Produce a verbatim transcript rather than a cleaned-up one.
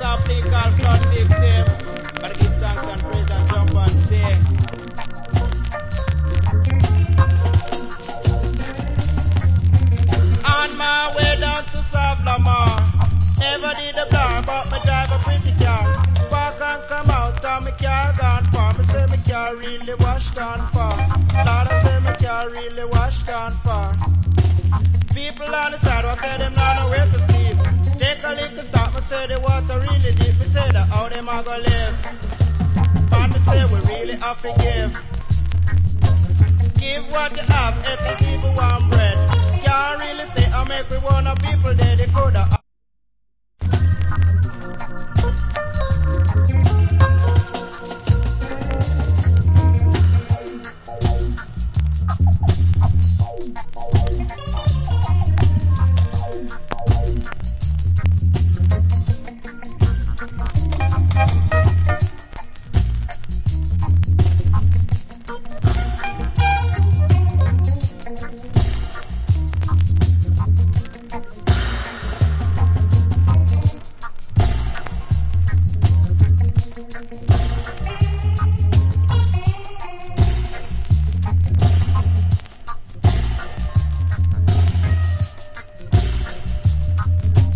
a play called Flood Victim. Gotta give thanks and praise and jump and say. On my way down to South Lamar. Never did a car, but me drive a pretty car. Park and come out, and me car gone far. Me say me car really wash gone far. Lord, I say me car really wash gone far. People on the sidewalk say them not know where to sleep. Take a little stop, me say the water really deep. Me say that how them a go live. Man, me say we really have to give. Give what you have if these people want bread. Can't really stay and make we want people dead. They coulda